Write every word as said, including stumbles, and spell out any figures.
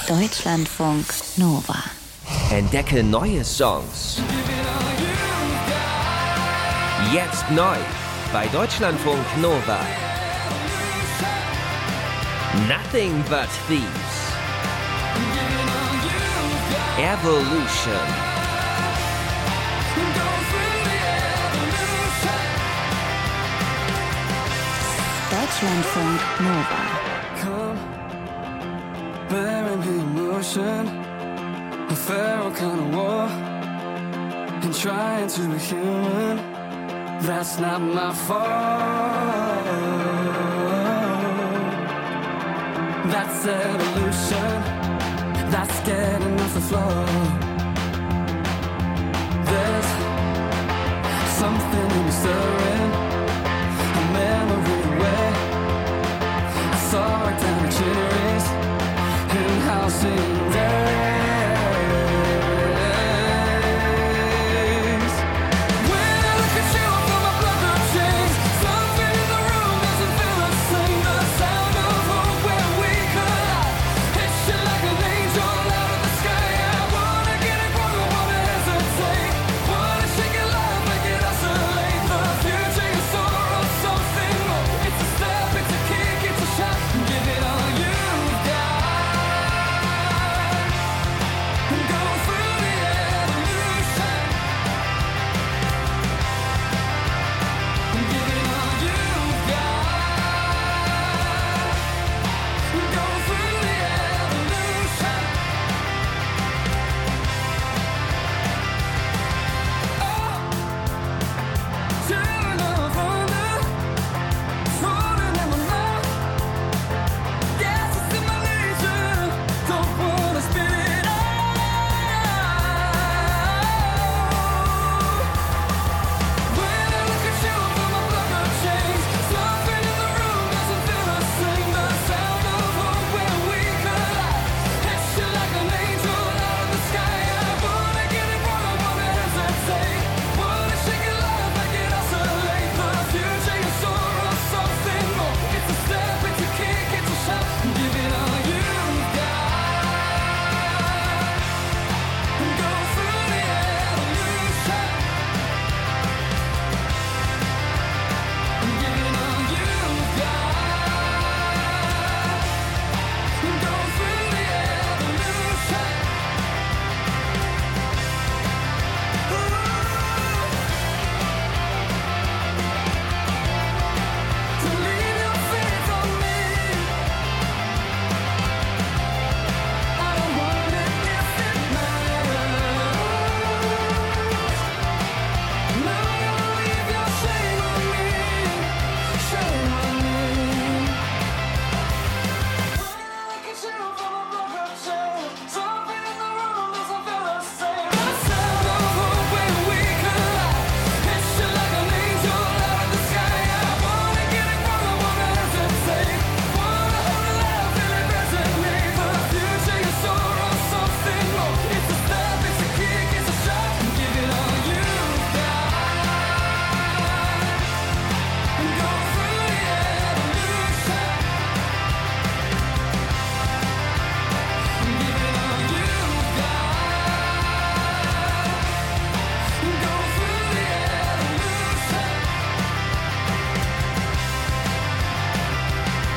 Deutschlandfunk Nova. Entdecke neue Songs. Jetzt neu bei Deutschlandfunk Nova. Nothing but Thieves. Evolution. Deutschlandfunk Nova. Come, bearing the emotion, a feral kind of war, and trying to be human. That's not my fault. That's evolution. That's getting off the floor. There's something in me stirring, a memory where I saw it down the cherries in housing.